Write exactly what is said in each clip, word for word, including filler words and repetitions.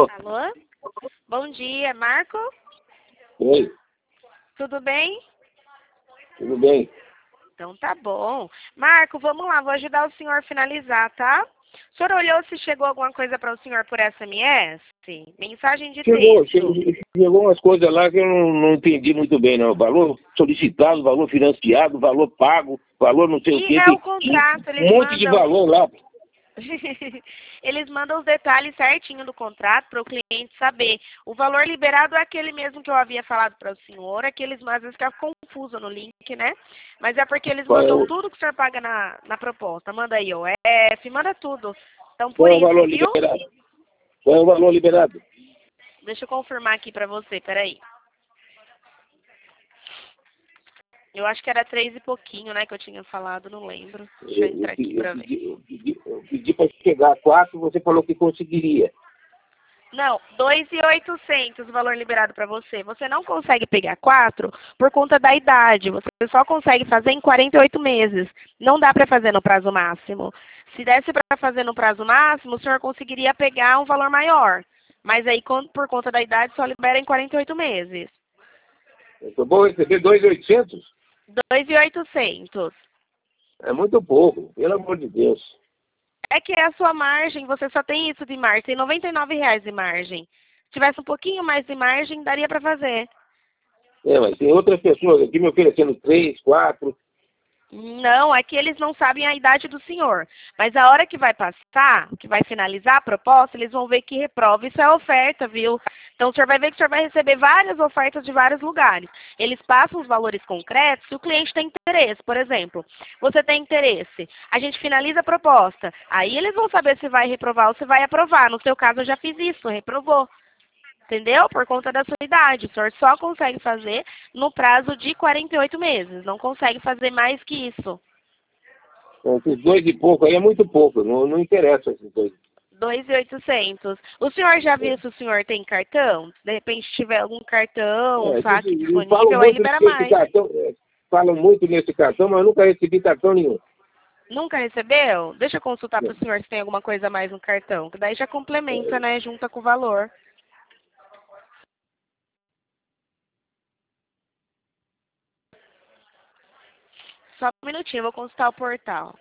Alô? Bom dia, Marco? Oi, Tudo bem? tudo bem? Então tá bom. Marco, vamos lá, vou ajudar o senhor a finalizar, tá? O senhor olhou se chegou alguma coisa para o senhor por S M S? Mensagem de Chegou, texto. chegou, chegou umas coisas lá que eu não, não entendi muito bem, não. Valor solicitado, valor financiado, valor pago, valor não sei o E quê. é o Tem contrato, um eles monte de mandam. valor lá. Eles mandam os detalhes certinho do contrato para o cliente saber. O valor liberado é aquele mesmo que eu havia falado para o senhor, aqueles às vezes fica confuso no link, né? Mas é porque eles Qual é mandam o, tudo que o senhor paga na, na proposta. Manda aí o F, manda tudo. Então por qual é o isso, valor viu? liberado? Qual é o valor liberado? Deixa eu confirmar aqui para você, peraí. Eu acho que era três e pouquinho, né, que eu tinha falado, não lembro. Deixa eu Eu, eu, entrar aqui pe- eu para ver. pedi, eu pedi, eu pedi para chegar a quatro, você falou que conseguiria. Não, dois mil e oitocentos o valor liberado para você. Você não consegue pegar quatro por conta da idade. Você só consegue fazer em quarenta e oito meses. Não dá para fazer no prazo máximo. Se desse para fazer no prazo máximo, o senhor conseguiria pegar um valor maior. Mas aí, con- por conta da idade, só libera em quarenta e oito meses. Eu vou receber dois mil e oitocentos? dois mil e oitocentos. É muito pouco, pelo amor de Deus. É que é a sua margem, você só tem isso de margem. Tem noventa e nove reais de margem. Se tivesse um pouquinho mais de margem, daria para fazer. É, mas tem outras pessoas aqui me oferecendo três, quatro. Não, é que eles não sabem a idade do senhor. Mas a hora que vai passar, que vai finalizar a proposta, eles vão ver que reprova. Isso é oferta, viu? Então o senhor vai ver que o senhor vai receber várias ofertas de vários lugares. Eles passam os valores concretos se o cliente tem interesse. Por exemplo, você tem interesse, a gente finaliza a proposta. Aí eles vão saber se vai reprovar ou se vai aprovar. No seu caso, eu já fiz isso, reprovou. Entendeu? Por conta da sua idade. O senhor só consegue fazer no prazo de quarenta e oito meses. Não consegue fazer mais que isso. Esses dois e pouco aí é muito pouco, não, não interessa esses dois. dois mil e oitocentos. O senhor já viu se o senhor tem cartão? De repente, se tiver algum cartão, um É, saque diz- e falam disponível, aí muito libera nesse mais. cartão, é, falam muito nesse cartão, mas eu nunca recebi cartão nenhum. Nunca recebeu? Deixa eu consultar para Não. o senhor se tem alguma coisa a mais no cartão. Que daí já complementa, É, né? Junta com o valor. Só um minutinho, eu vou consultar o portal.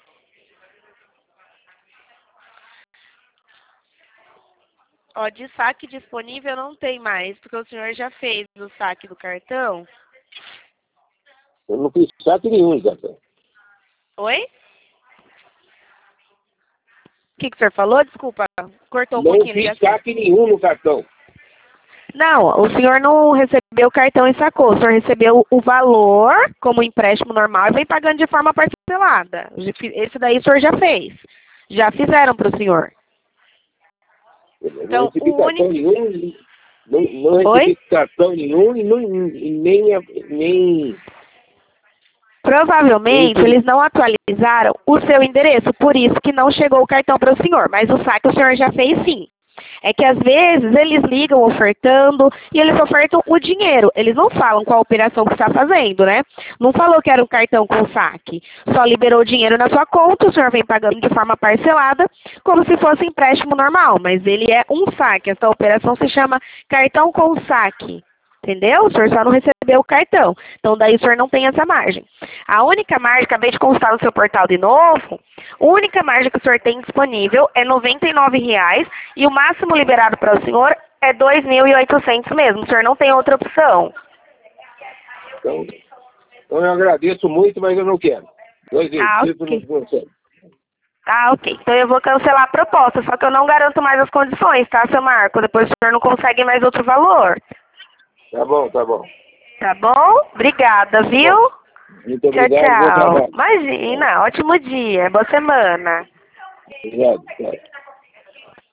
Ó, de saque disponível não tem mais, porque o senhor já fez o saque do cartão. eu não fiz saque nenhum, cartão. Oi? O que, que o senhor falou? Desculpa, cortou um Não pouquinho a fiz ligação. saque nenhum no cartão. Não, o senhor não recebeu o cartão e sacou. O senhor recebeu o valor como empréstimo normal e vem pagando de forma parcelada. Esse daí o senhor já fez. Já fizeram para o senhor. Eu não Então, recebi o cartão único... nenhum, não, não Oi? recebi cartão nenhum e, não, e nem, nem, nem, Provavelmente eles não atualizaram o seu endereço, por isso que não chegou o cartão para o senhor. Mas o saque o senhor já fez sim. É que às vezes eles ligam ofertando e eles ofertam o dinheiro. Eles não falam qual a operação que está fazendo, né? Não falou que era um cartão com saque. Só liberou o dinheiro na sua conta, o senhor vem pagando de forma parcelada, como se fosse empréstimo normal. Mas ele é um saque. Essa operação se chama cartão com saque. Entendeu? O senhor só não recebeu o cartão. Então, daí o senhor não tem essa margem. A única margem, acabei de constar no seu portal de novo, a única margem que o senhor tem disponível é noventa e nove reais e o máximo liberado para o senhor é dois mil e oitocentos mesmo. O senhor não tem outra opção. então, então eu agradeço muito, mas eu não quero. Dois Ah, vezes, não ok. consegue. Ah, ok. Então eu vou cancelar a proposta, só que eu não garanto mais as condições, tá, seu Marco? Depois o senhor não consegue mais outro valor. Tá bom, tá bom. Tá bom? Obrigada, Tá bom. viu? Muito Tchau, obrigado, bom tchau. trabalho. Tchau. Imagina, ótimo dia, boa semana. Obrigado, tchau.